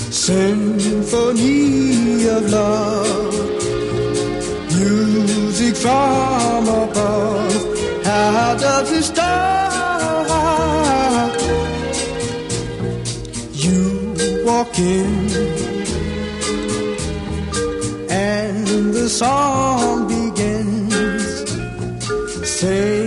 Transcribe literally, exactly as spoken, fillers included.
Symphony of love, music from above. How does it start? You walk in and the song begins. Say